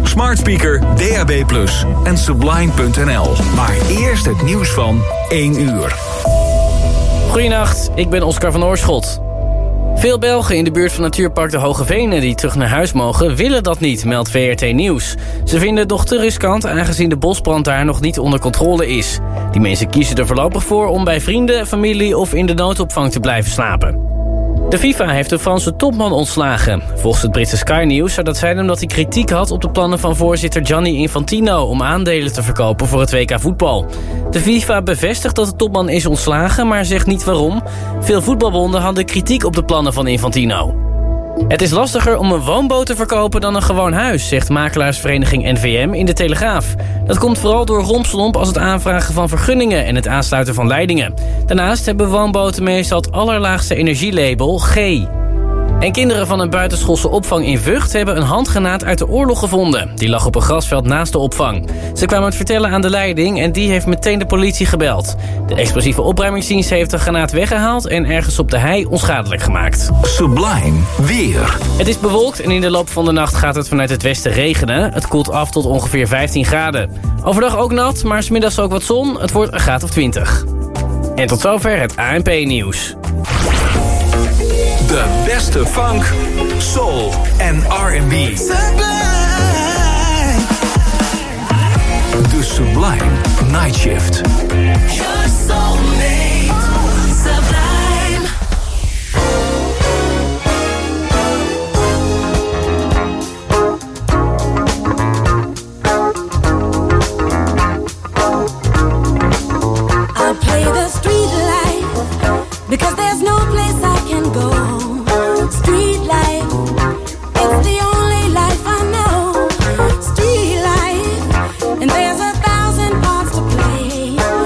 smart speaker, DAB+, en Sublime.nl. Maar eerst het nieuws van 1 uur. Goedenacht, ik ben Oscar van Oorschot. Veel Belgen in de buurt van Natuurpark de Hoge Venen die terug naar huis mogen, willen dat niet, meldt VRT Nieuws. Ze vinden het nog te riskant, aangezien de bosbrand daar nog niet onder controle is. Die mensen kiezen er voorlopig voor om bij vrienden, familie of in de noodopvang te blijven slapen. De FIFA heeft de Franse topman ontslagen. Volgens het Britse Sky News zou dat zijn omdat hij kritiek had op de plannen van voorzitter Gianni Infantino om aandelen te verkopen voor het WK voetbal. De FIFA bevestigt dat de topman is ontslagen, maar zegt niet waarom. Veel voetbalbonden hadden kritiek op de plannen van Infantino. Het is lastiger om een woonboot te verkopen dan een gewoon huis, zegt makelaarsvereniging NVM in de Telegraaf. Dat komt vooral door rompslomp als het aanvragen van vergunningen en het aansluiten van leidingen. Daarnaast hebben woonboten meestal het allerlaagste energielabel G. En kinderen van een buitenschoolse opvang in Vught hebben een handgranaat uit de oorlog gevonden. Die lag op een grasveld naast de opvang. Ze kwamen het vertellen aan de leiding en die heeft meteen de politie gebeld. De explosieve opruimingsdienst heeft de granaat weggehaald en ergens op de hei onschadelijk gemaakt. Sublime weer. Het is bewolkt en in de loop van de nacht gaat het vanuit het westen regenen. Het koelt af tot ongeveer 15 graden. Overdag ook nat, maar 's middags ook wat zon. Het wordt een graad of 20. En tot zover het ANP-nieuws. De beste funk, soul en R&B. De Sublime Night Shift. Your soulmate, Sublime. I'll play the street life because there's no place I can go. Street life, it's the only life I know. Street life, and there's 1,000 parts to play.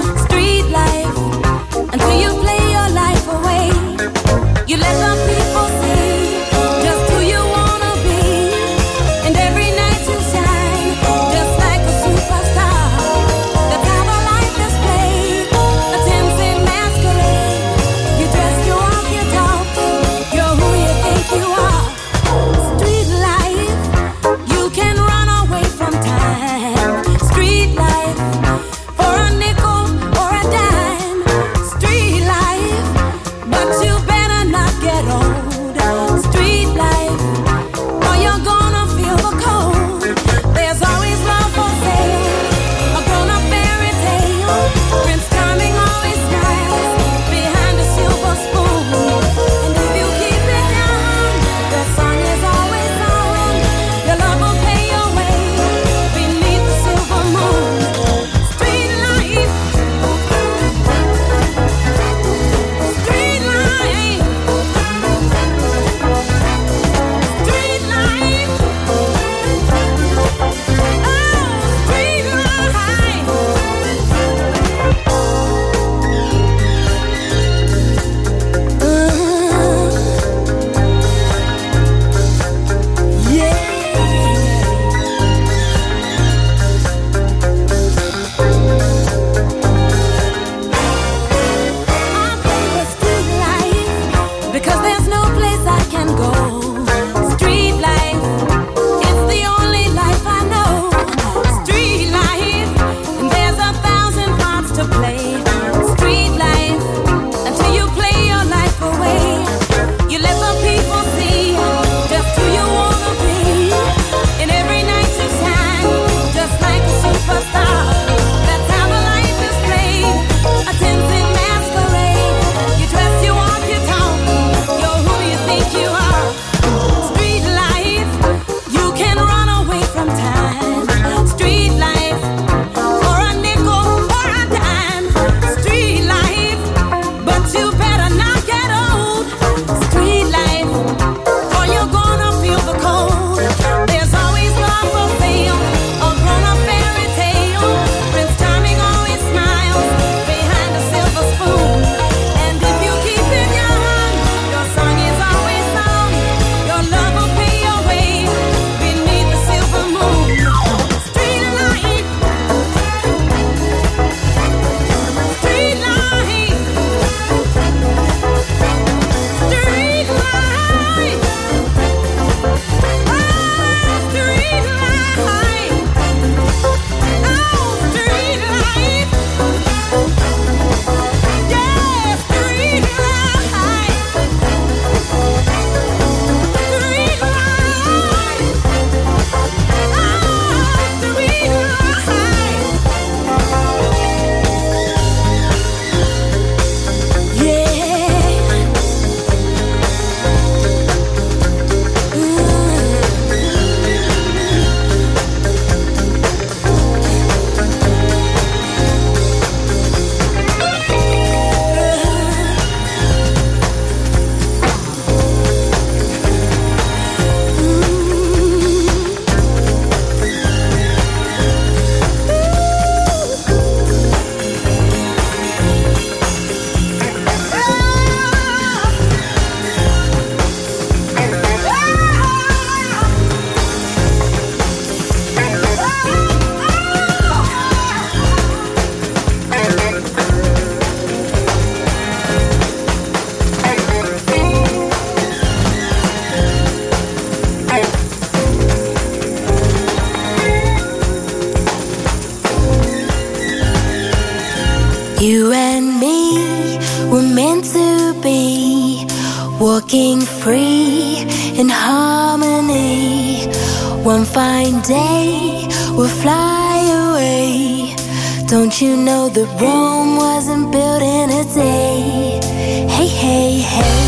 walking free in harmony. One fine day we'll fly away. Don't you know that Rome wasn't built in a day? Hey, hey, hey.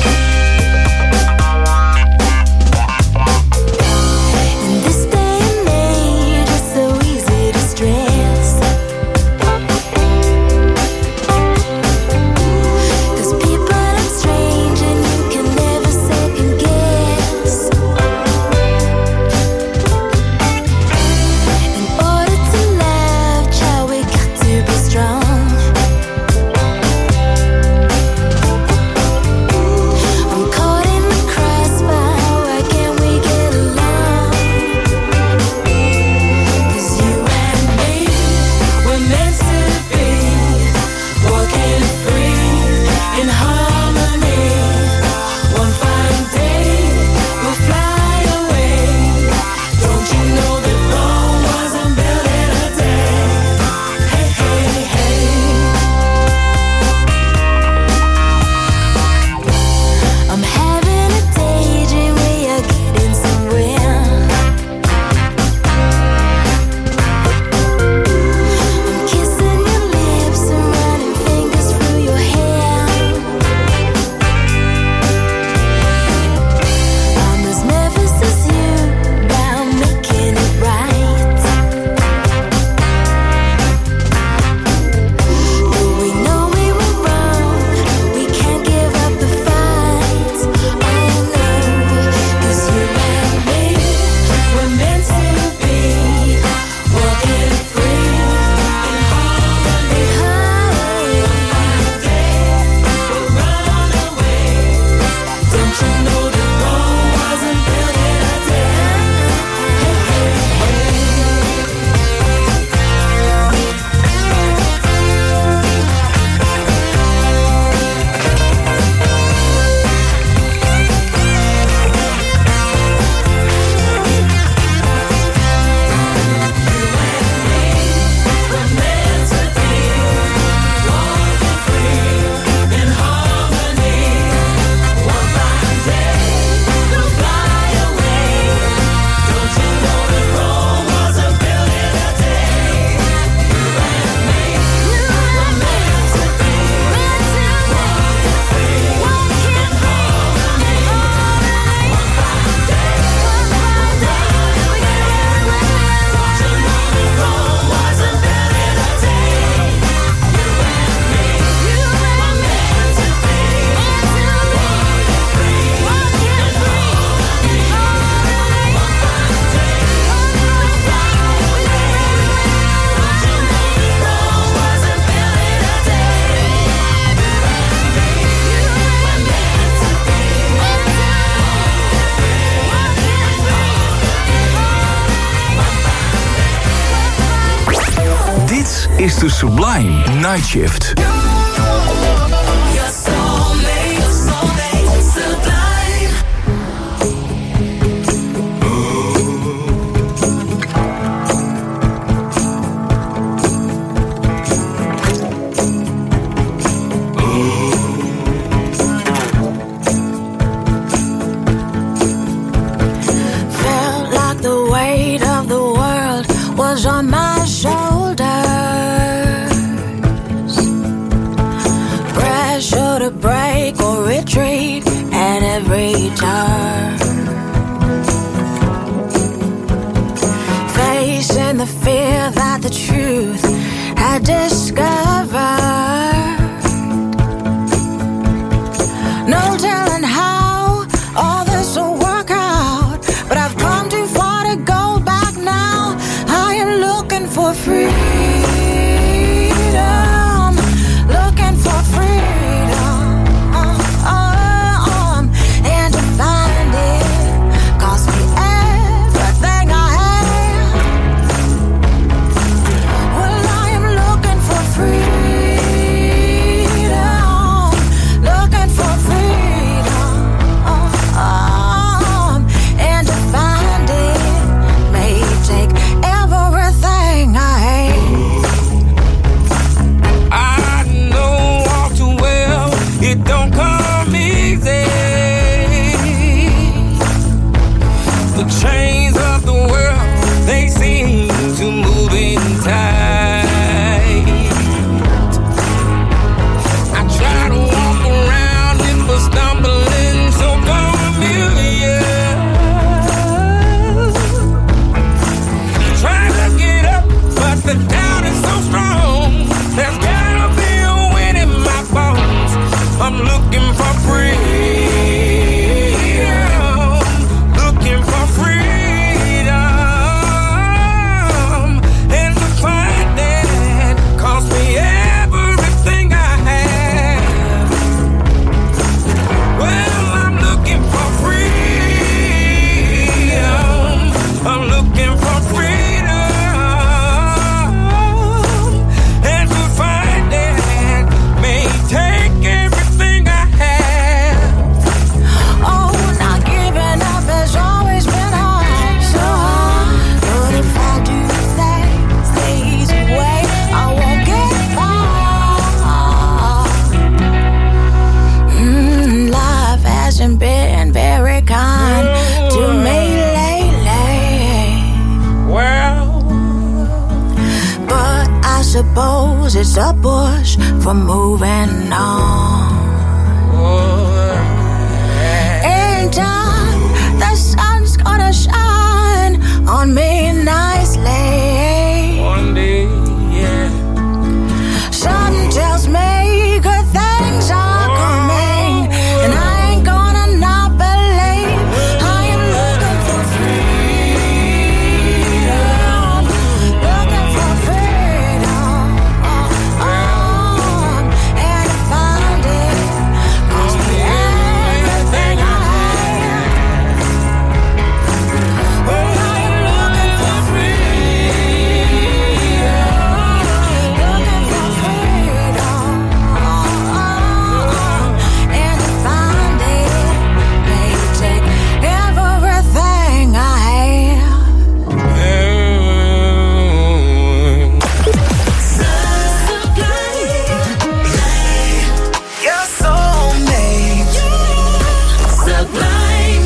Is de Sublime Night Shift. Felt like the weight of the world was on my shoulders. Pressure to break or retreat at every turn. Facing the fear that the truth had discovered. No telling how all this will work out, but I've come too far to go back now. I am looking for freedom, looking for freedom, and to find it cost me everything I have. Well, I am looking for freedom, looking for freedom, and to find it may take everything I have. knows it's a push for moving on. In time, the sun's gonna shine on me nicely. One day, yeah. Something tells me good things are coming, and I ain't gonna not believe. I am looking for freedom, looking for freedom, and I found it. Cost me everything I had. Well, I am looking for freedom, looking for freedom, and I found it. May take everything I have. Your soulmate. Sublime.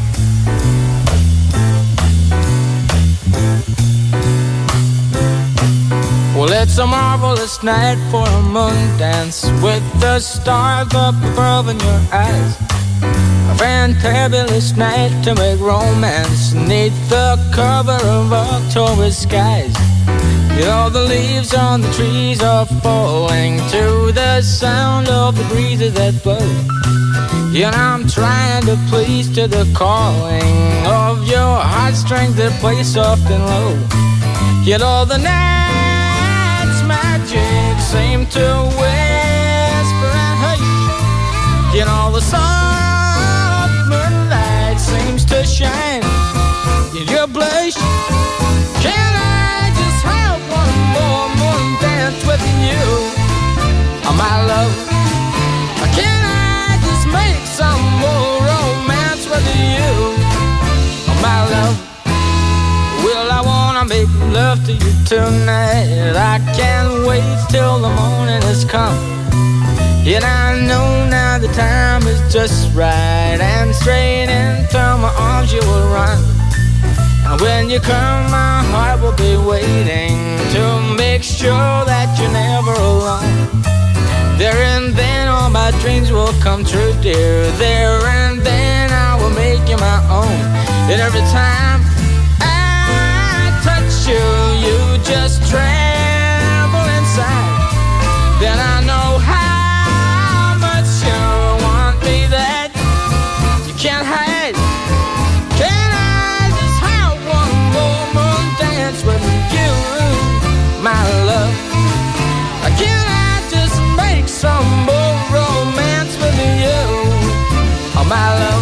Well, it's a marvelous night for a moon dance with the stars up above in your eyes. A fantabulous night to make romance neath the cover of October skies. You know the leaves on the trees are falling to the sound of the breezes that blow. You know I'm trying to please to the calling of your heartstrings that play soft and low. You know the night's magic seem to whisper and hush. You know the soft moonlight seems to shine in your blush. Can I just have one more moon dance with you, oh, my love? Can I just make some more romance with you, oh, my love? Well, I wanna make love to you tonight. I can't wait till the morning has come. And I know now the time is just right, and straight into my arms you will run. And when you come, my heart will be waiting to make sure that you're never alone. There and then all my dreams will come true, dear. There and then I will make you my own. And every time I touch you, you just tremble inside. Then I know how much you want me that you can't hide. Can I just have one more moon dance with you, my love? Can I just make some more romance with you, oh, my love?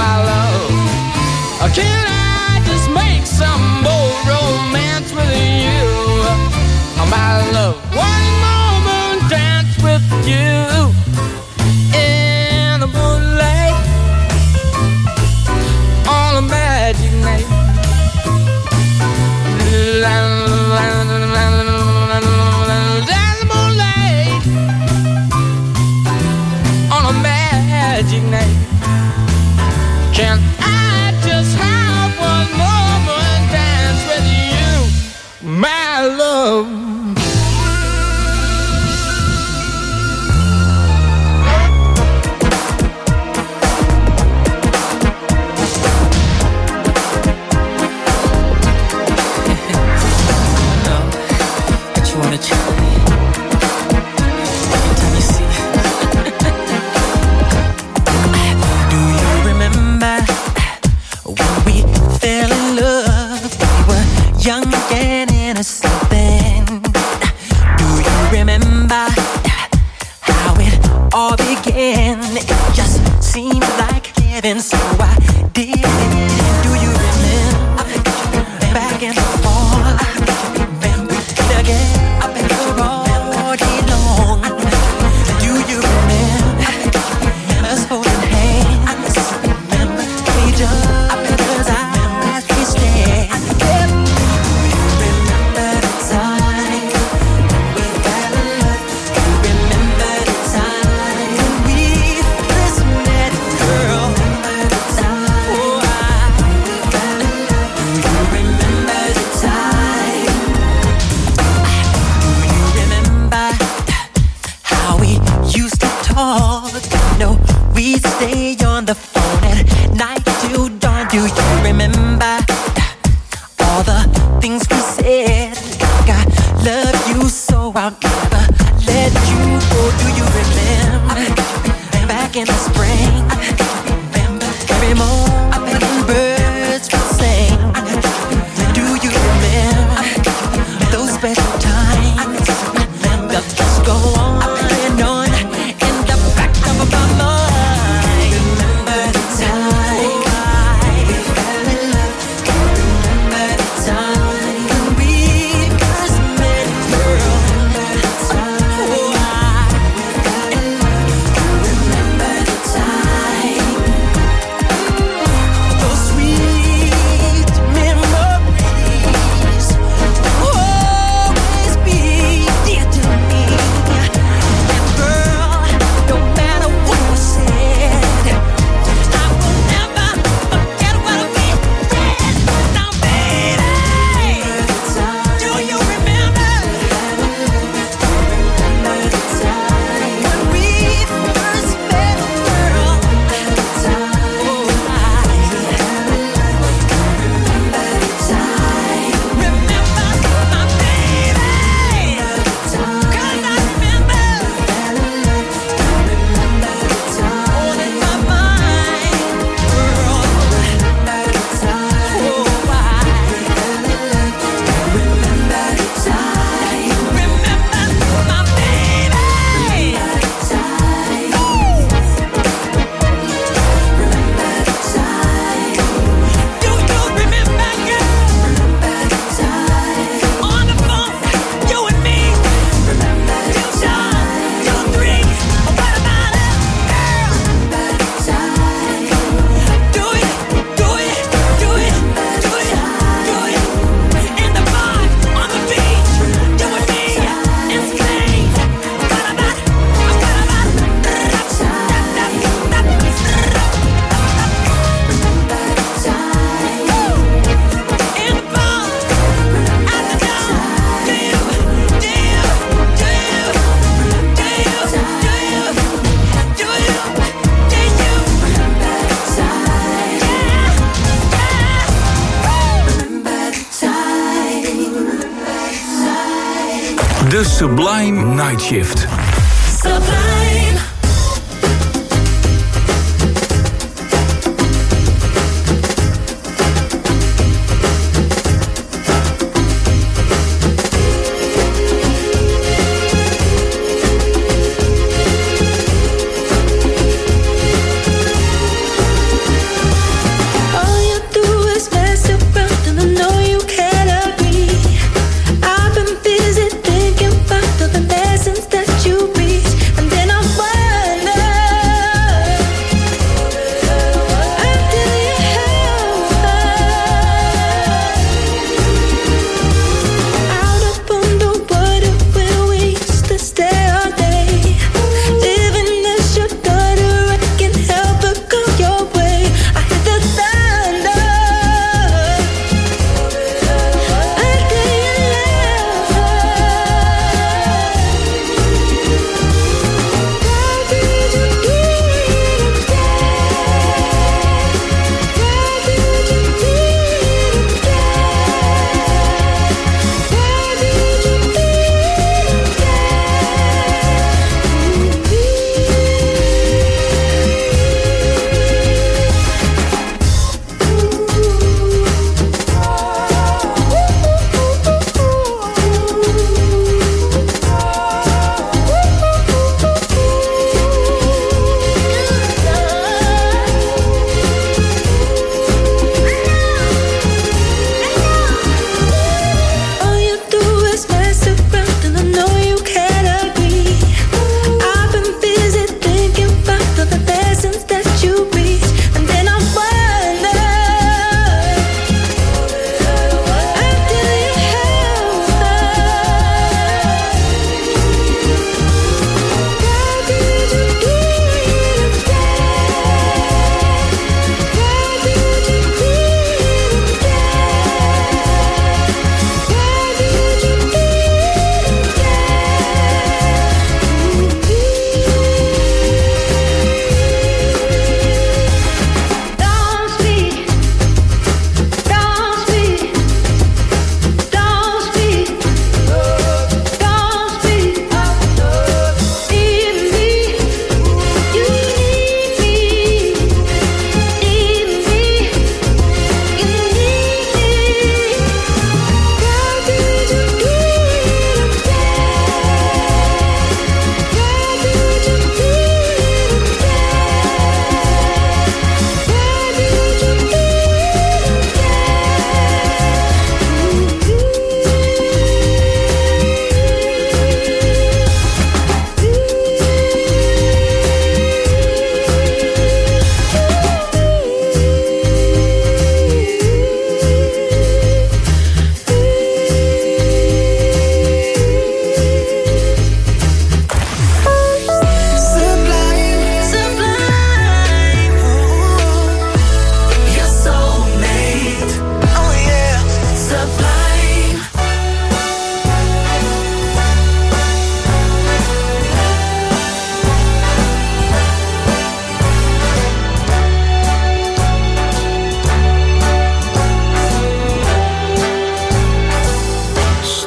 Can I just make some more romance with you? fell in love. We were young and innocent then. Do you remember how it all began? It just seemed like heaven, so I did it. Do you remember back in the fall? Again, all day long. Do you remember us holding hands? Remember each other's eyes we stared. Remember the time we fell in love. Remember the time when we first met, girl. Remember the time, oh, we fell in love. Do you remember the time? Do you remember how we used to talk? No, we'd stay on the phone at night till dawn. Do you remember all the things we said? Like I love you so I'll never let you go. Do you remember back in the spring? Every morning birds would sing. Do you remember those special times? They'll just go on and on in the back of my mind. Remember the time we fell in love. Remember the time when we first met, girl. Remember the time, oh, we fell in love. Remember the time. Those sweet memories will always be dear to me. And girl, no matter what was said, I will never forget what we did. Now, baby, do you remember? Remember the time when we first met, girl. Remember the time, oh, remember the time. Remember my baby, 'cause I remember. Remember the time, all in my mind, girl. Remember the time, oh, remember the time. Remember my baby. Remember the time. Remember the time. Do you remember, girl? Remember the time. On the phone, you and me. Remember the time. 2, 3. What about it, girl? Remember the time. Do it, do it, do it, do it, do it. In the bar, on the beach, you and me in Spain. What about it? What about it? In the bar, at the door. Do you? Remember the time? Remember the time? De Sublime Night Shift. Sublime. All you do is mess around, and I know you can't agree. I've been busy thinking about all the lessons that you reach, and then I worry.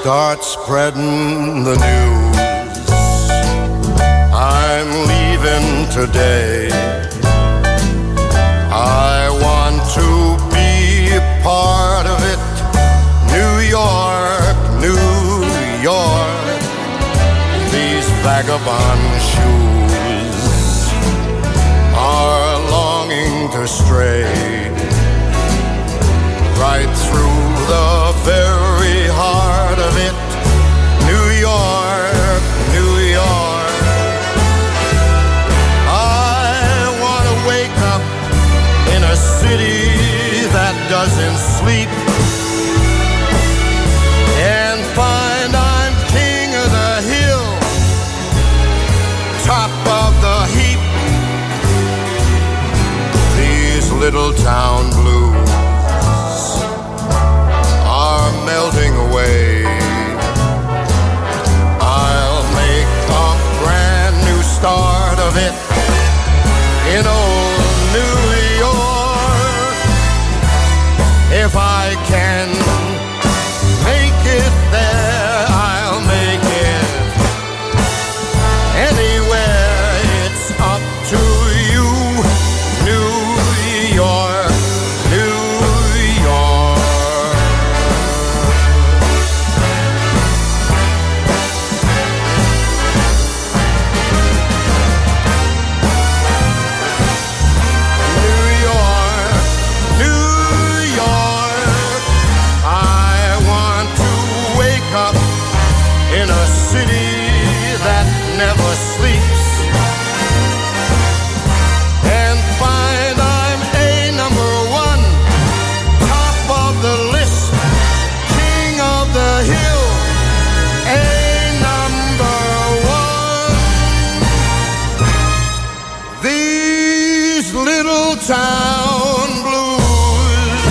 start spreading the news. I'm leaving today. I want to be a part of it. New York, New York. These vagabond shoes are longing to stray right through the very heart of it. New York, New York. I want to wake up in a city that doesn't sleep and find I'm king of the hill, top of the heap. These little town blues are melting away. I'll make a brand new start of it in old New York. If I can make it there, I'll make it anywhere. It's up to you, New York, New York. New York, New York. I want to wake up in a city that never sleeps and find I'm a number one, top of the list, king of the hill, a number one. These little town blues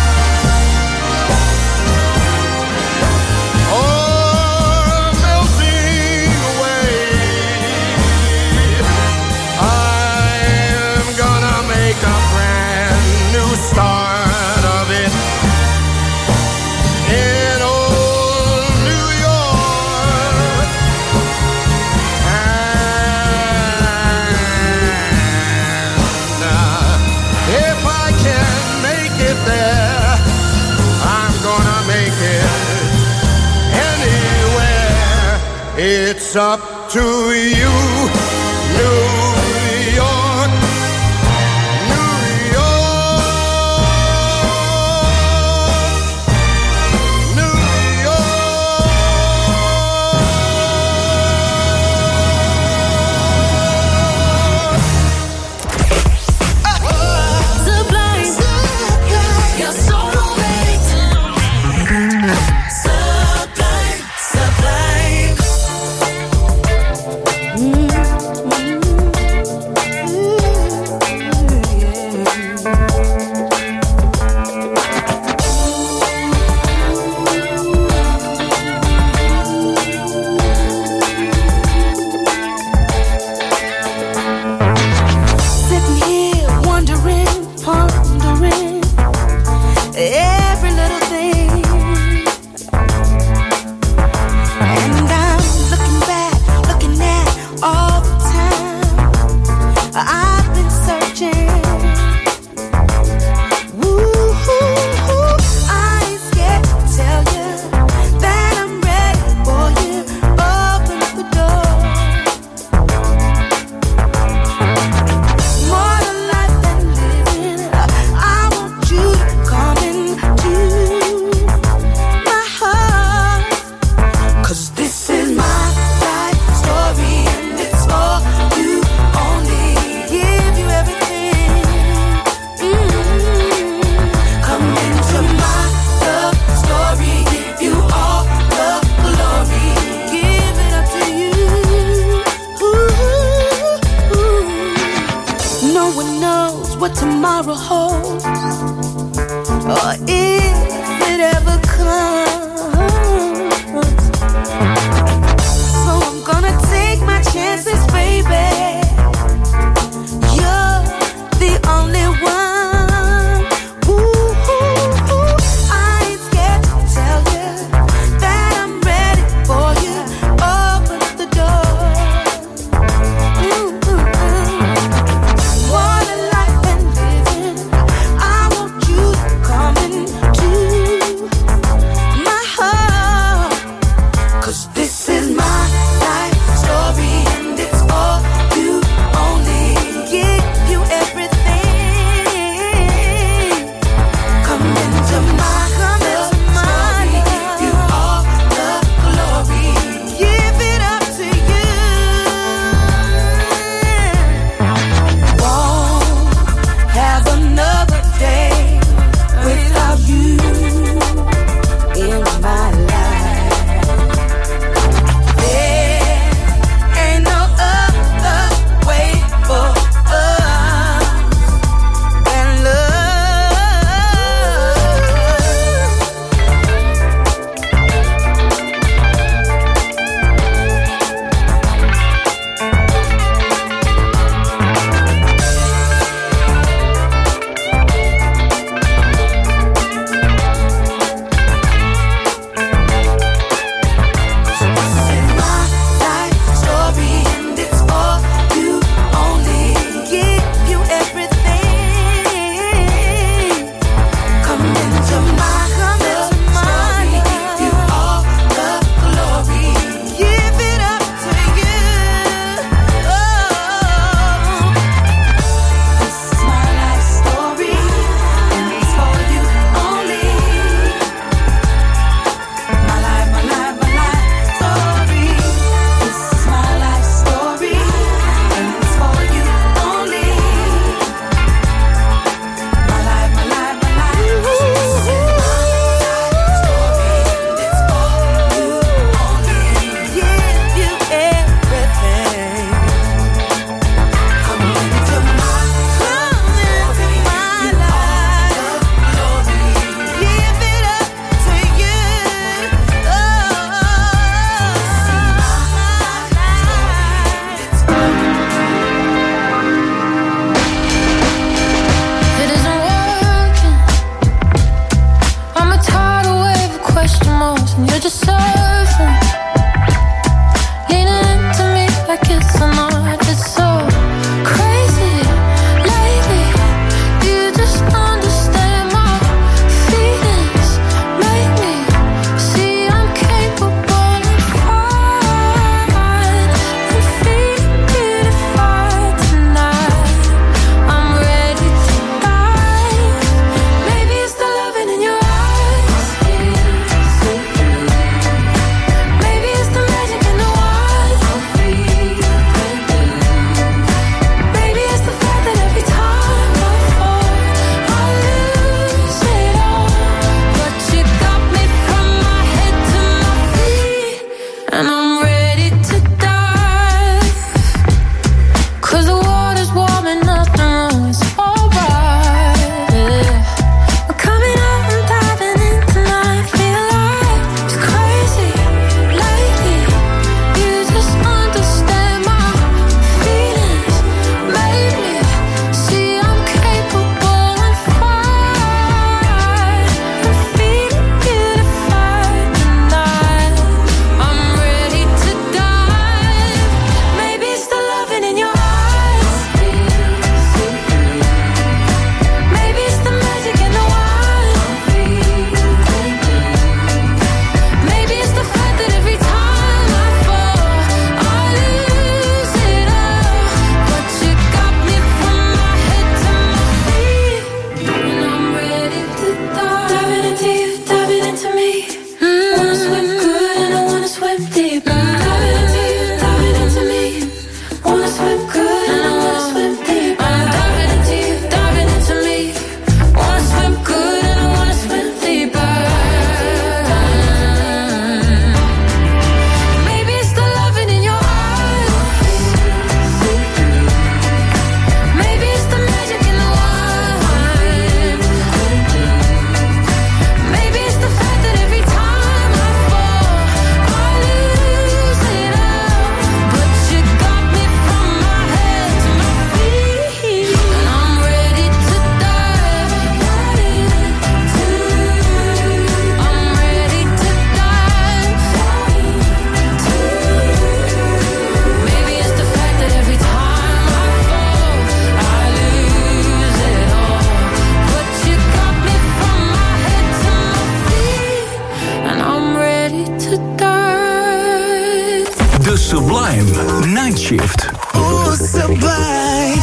are melting away. I'm gonna make a brand new start of it in old New York. And if I can make it there, I'm gonna make it anywhere. It's up to you, New York, New York, New York. Sublime, you're so romantic. Sublime, sublime. Sublime Night Shift. Ooh, Sublime.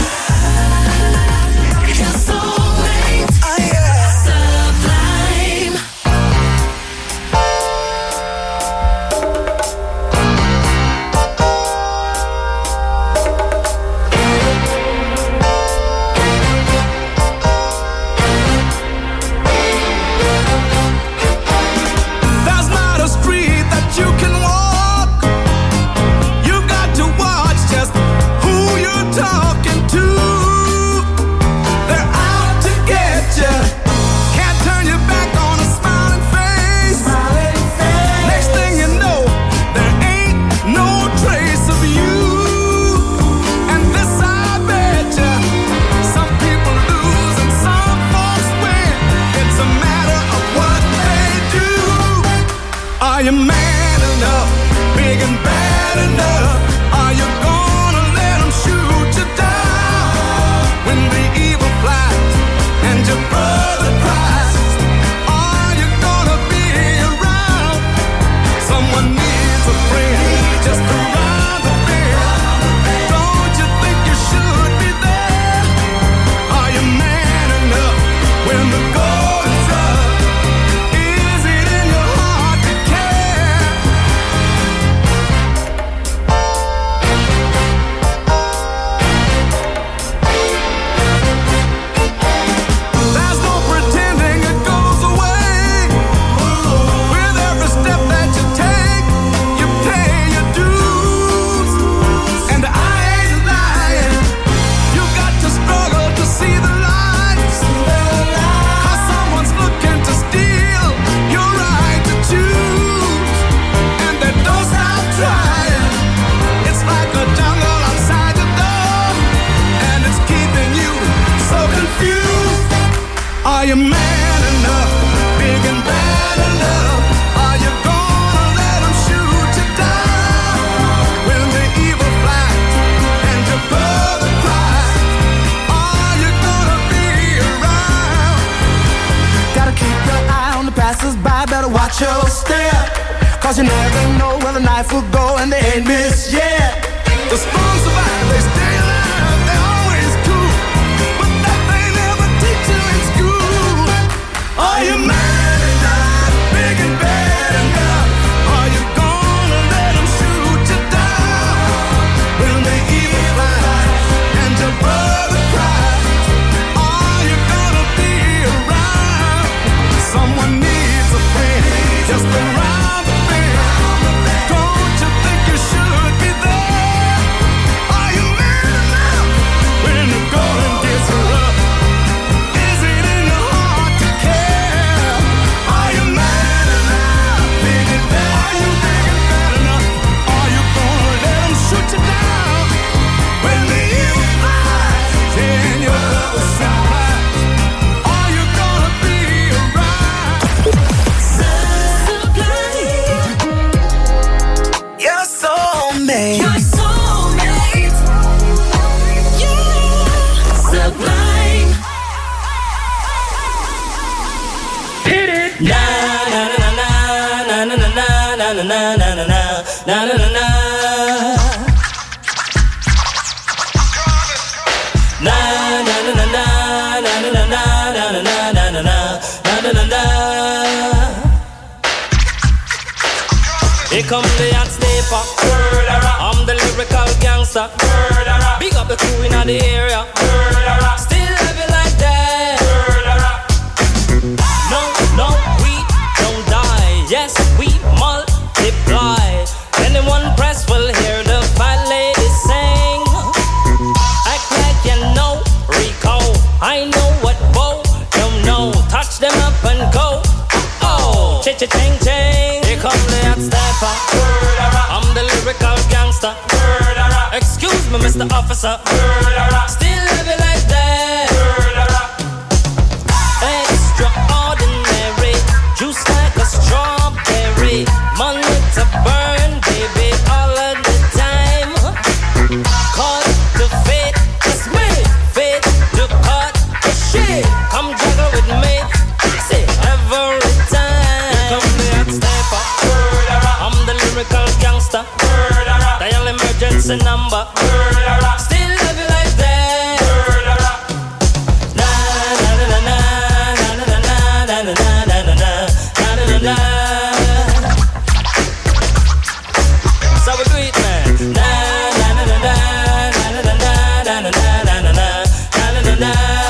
Cause you never know where the knife will go and they ain't missed yet. The strong survive, they stay alive, they're always cool. But that they never teach you in school. Are you man enough, big and bad enough? Are you gonna let them shoot you down? When the evil flies and your brother cries, are you gonna be around? Someone needs a friend, just around. Here come the hot stepper. I'm the lyrical gangster. Big up the crew in the area. Still love it like that. No, no, we don't die. Yes, we multiply. Anyone press will hear the fat lady sing. Act like you know Rico. I know what Bo don't know. Touch them up and go. Oh, cha-cha-ching-ching. Here come the hot stepper. I'm the lyrical gangster. Excuse me, Mr. Officer. Still love it like that. Extraordinary. Juice like a strawberry. Money to burn, baby, all of the time. Cause the fate is me. Fate to cut the shit. Come juggle with me. Say every time. Come the hot stepper. I'm the lyrical gangster. Dial just a number. Still love you like that. Na na na na na na na na na na na na na. So we do it, man. Na na na na na na na na na na na na na.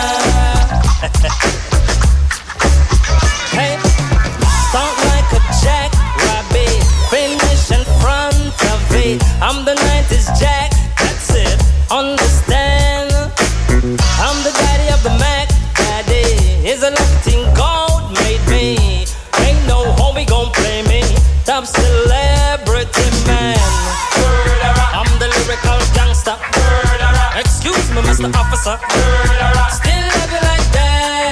Hey, start like a jackrabbit, finish in front of it. I'm the 90s Jack, that's it. Understand? I'm the daddy of the Mac. Daddy is a Latin gold made me. Ain't no homie gon' play me. Top celebrity man. I'm the lyrical gangster. Excuse me, Mr. Officer. Still love you like that.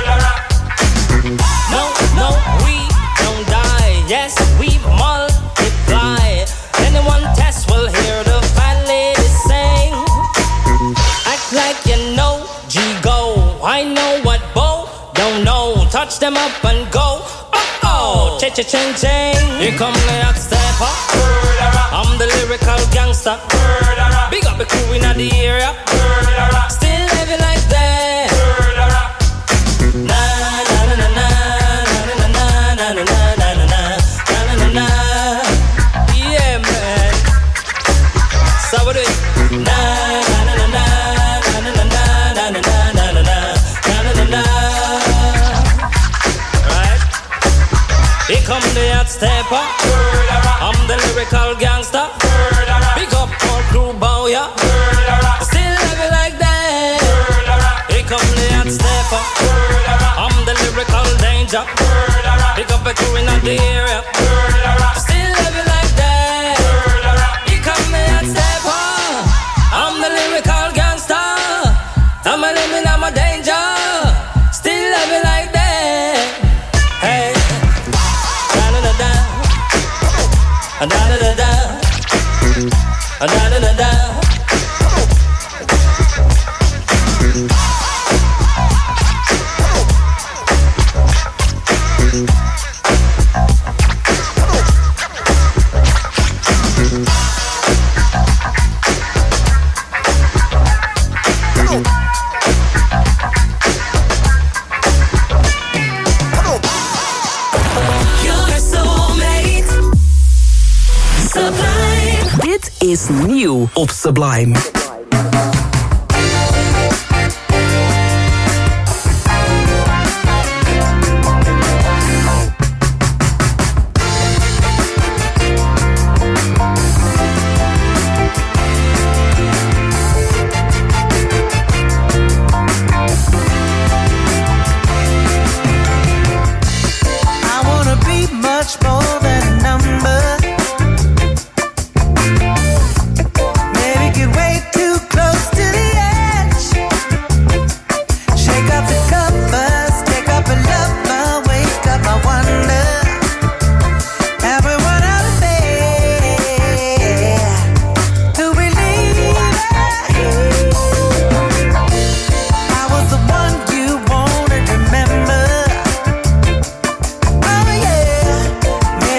No, no, we don't die. Yes, we multiply. Anyone test will hear the fat lady sing. Act like you know G-Go. I know what Bo don't know. Touch them up and go. Oh, cha-cha-ching-ching. Here come the hot stepper. I'm the lyrical gangster. Big up the crew in the area. Still living like that. Na na na na na na na na na na na na. Yeah, man. So what do it? Na na na na na na na na na na na na. Right? Here come the hot stepper. I'm the lyrical gangster. Big up all crew bow ya. Still love you like that. Here come the hot stepper. I'm the lyrical danger. Big up the crew in the area. Still love you like that. Here come the hot stepper. I'm the lyrical gangster. I'm a limit, I'm a danger. Still love you like that. Hey. Da-da-da-da. Da-da-da-da. Da-da-da-da. Dit is nieuw op Sublime. I wanna be much more than a number. Maybe get way too close to the edge. Shake up the covers, take up a lover, wake up, I wonder. Everyone out there, do we leave it? I was the one you wanted, remember? Oh yeah.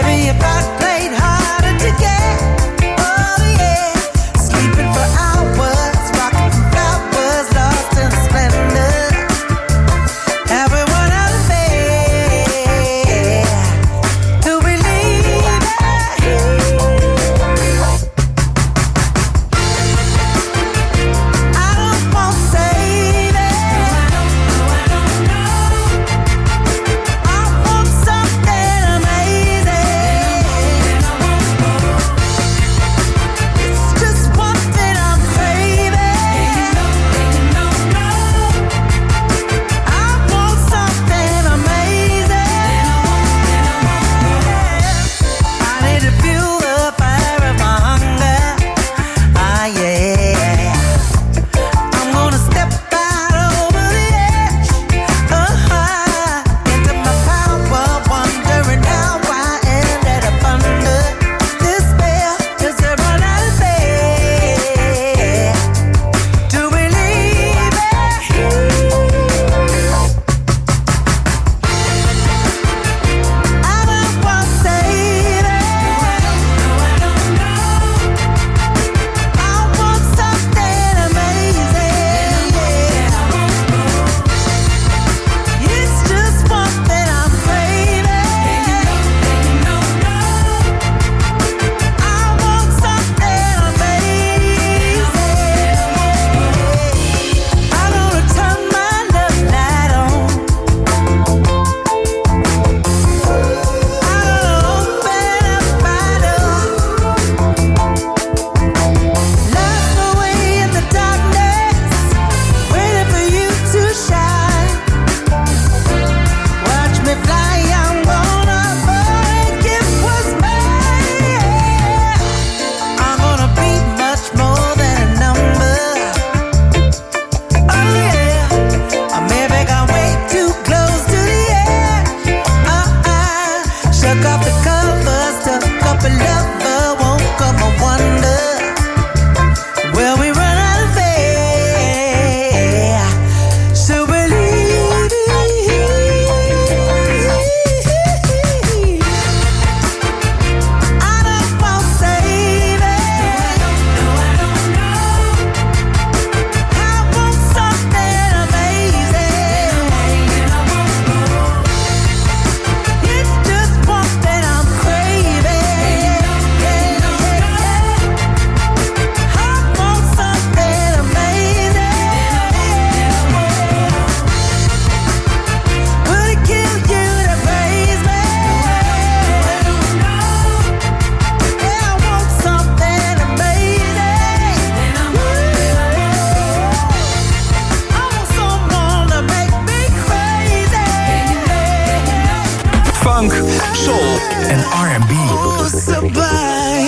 funk, soul en R&B. Oh, Sublime.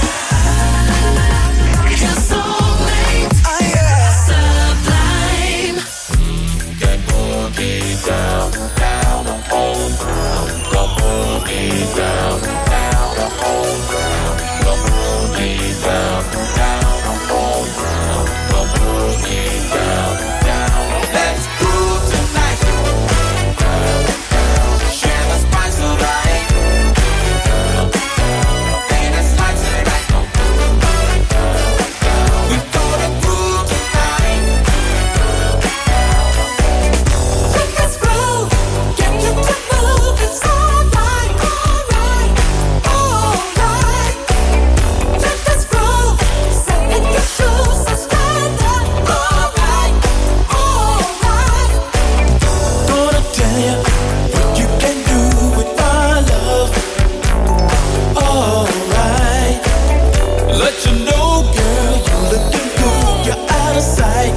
Your soulmate. Oh, yeah. Sublime. That boogie down, down the whole ground. The boogie down, down the whole ground. The boogie down, down the whole ground. The boogie down, down. Let's groove tonight. Share the spice of life. Ain't it like tonight? We gonna groove tonight. Let us groove. Get you to move. It's alright, alright, alright. Let us groove. Step in your shoes, so stand up. Alright, alright. Gonna tell you what you can do with my love. Alright. Let you know, girl, you're looking good, you're out of sight.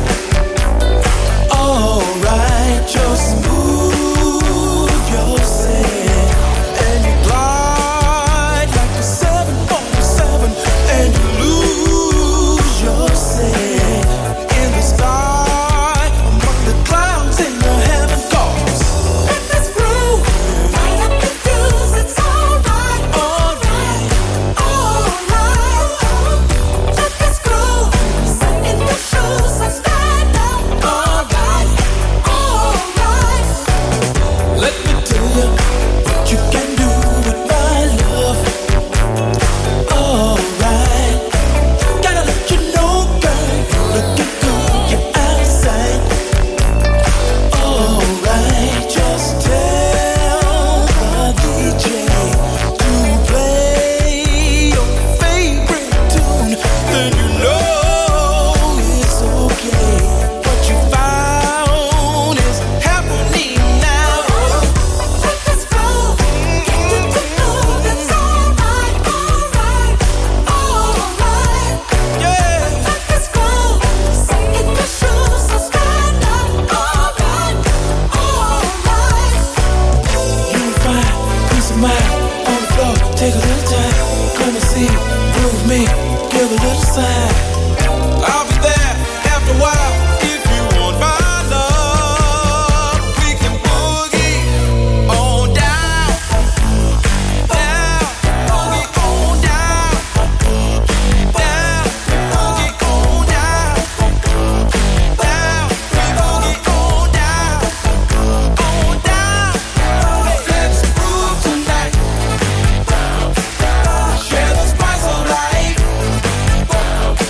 Alright, just move yourself and you glide like a 747 and you lose yourself in the sky among the clouds in the heaven calls. Let us groove. Light up the fuse. It's alright, alright, alright. Let us groove. Step in your shoes, so stand up. Alright, alright. Let me tell you what you can do with my love. Alright. Gotta let you know, girl, you're looking good, you're out of sight. Alright, just tell the DJ to play your favorite tune, then you know it's okay. What you found is happening now. Let us groove. Get you to move. It's alright, alright, alright. Yeah. Let us groove. Step in your shoes, so stand up. Alright, alright. Unify, peace of mind, on the floor, take a little time. Come and see, groove me, give a little sign. I'll be there after a while. If you want my love, we can boogie on down, down, boogie on down, down, boogie on down, down, boogie on down, on down. Let's groove tonight. Share the spice of life.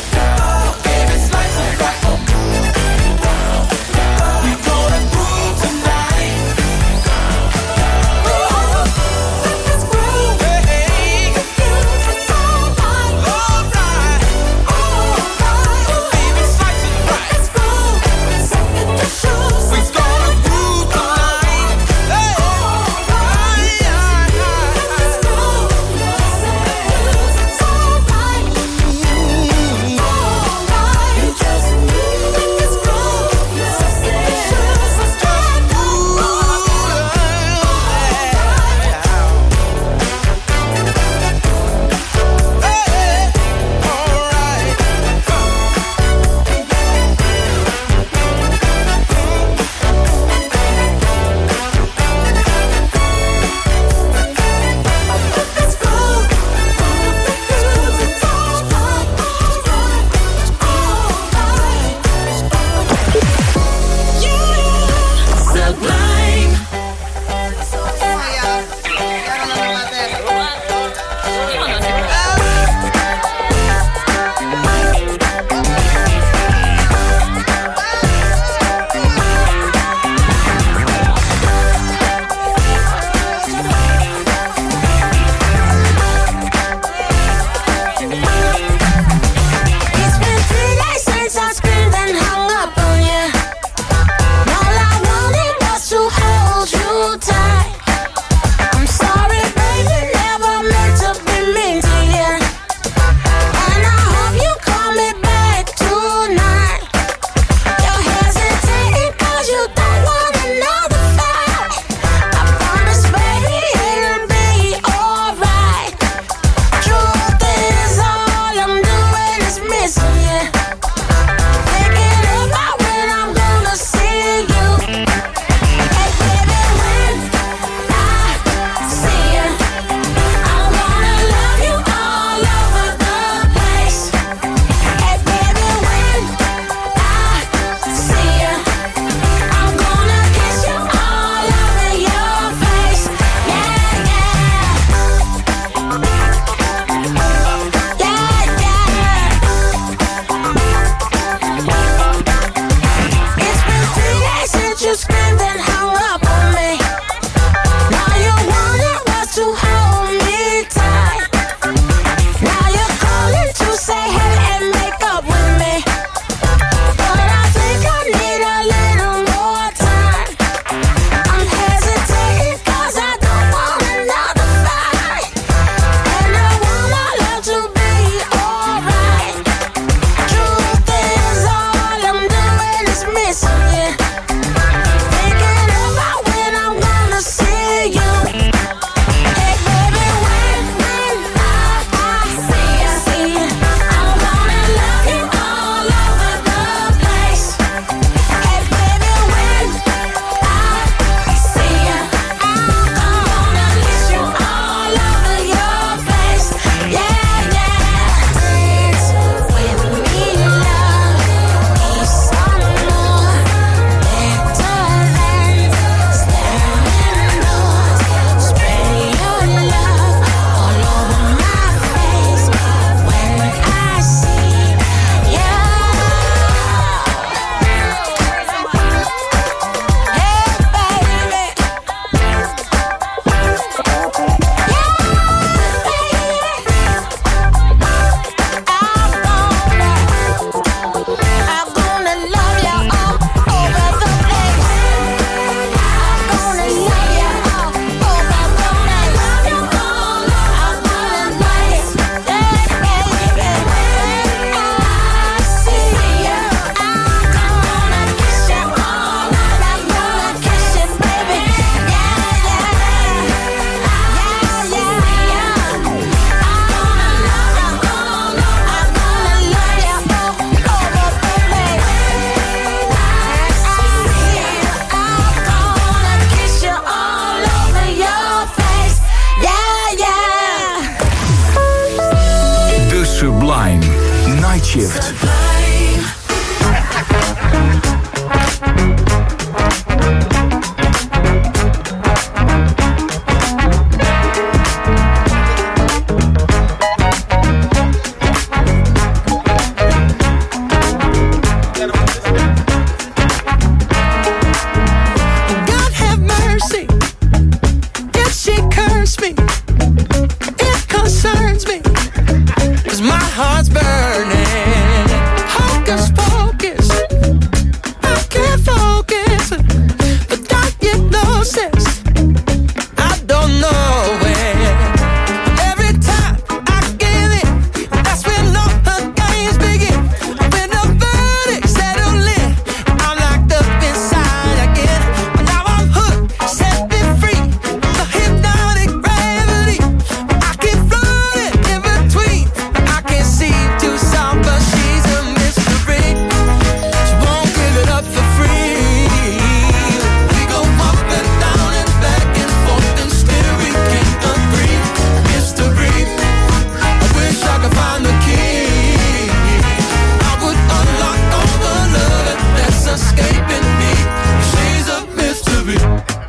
hurts me. It concerns me. 'Cause my heart's burning. Hocus pocus. I can't focus. The diagnosis, I don't know where. Every time I give in, that's when all the games begin. When the verdict settles in, I'm locked up inside again. But now I'm hooked, set me free. The hypnotic gravity, I keep floating in between. I can't seem to solve, but she's a mystery. She won't give it up for free. We go up and down and back and forth and still we can't agree. Mystery, I wish I could find the key. I would unlock all the love that's escaping me. She's a mystery.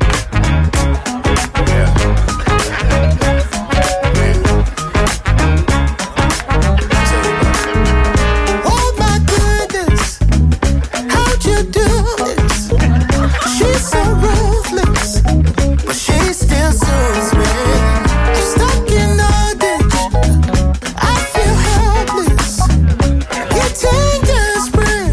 Oh my goodness, how'd you do this? She's so ruthless, but she still soothes me. I'm stuck in a ditch, I feel helpless, getting desperate,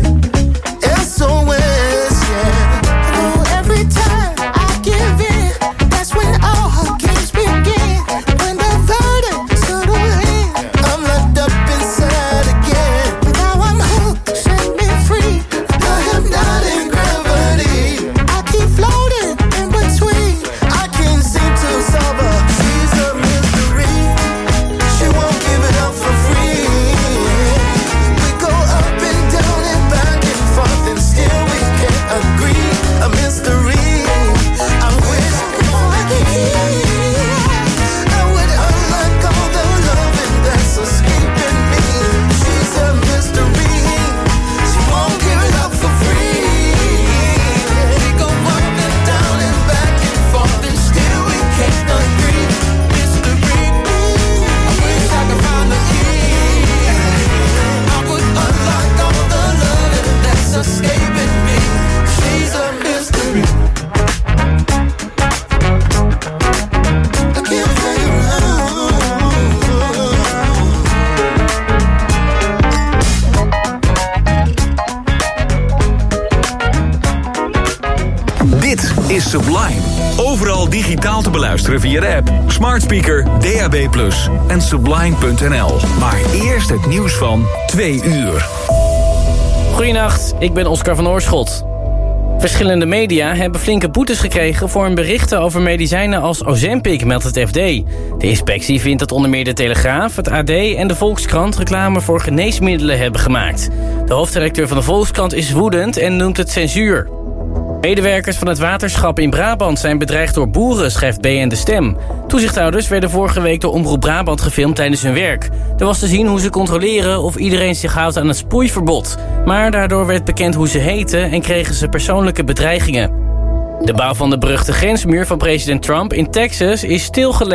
SOS, yeah. Oh, every time I give in, that's when all her games begin. When the verdict settles in, I'm locked up inside again. But now I'm hooked, set me free. The hypnotic gravity, I keep floating in between. I can't seem to solve her. She's a mystery. She won't give it up for free. We go up and down and back and forth and still we can't agree. A mystery. I wish before I could hear. I would unlock all the loving that's escaping me. She's a mystery. She won't give it up for free. We go up and down and back and forth and still we can't agree. Mystery. I wish I could find the key. I would unlock all the loving that's escaping me. She's a mystery. I can't play around. Dit is Sublime. Overal digitaal te beluisteren via de app, smart speaker, DAB+ en sublime.nl. Maar eerst het nieuws van 2 uur. Goedenacht, ik ben Oscar van Oorschot. Verschillende media hebben flinke boetes gekregen voor hun berichten over medicijnen als Ozempic, meldt het FD. De inspectie vindt dat onder meer de Telegraaf, het AD en de Volkskrant reclame voor geneesmiddelen hebben gemaakt. De hoofdredacteur van de Volkskrant is woedend en noemt het censuur. Medewerkers van het waterschap in Brabant zijn bedreigd door boeren, schrijft BN De Stem. Toezichthouders werden vorige week door Omroep Brabant gefilmd tijdens hun werk. Er was te zien hoe ze controleren of iedereen zich houdt aan het sproeiverbod. Maar daardoor werd bekend hoe ze heten en kregen ze persoonlijke bedreigingen. De bouw van de beruchte grensmuur van president Trump in Texas is stilgelegd.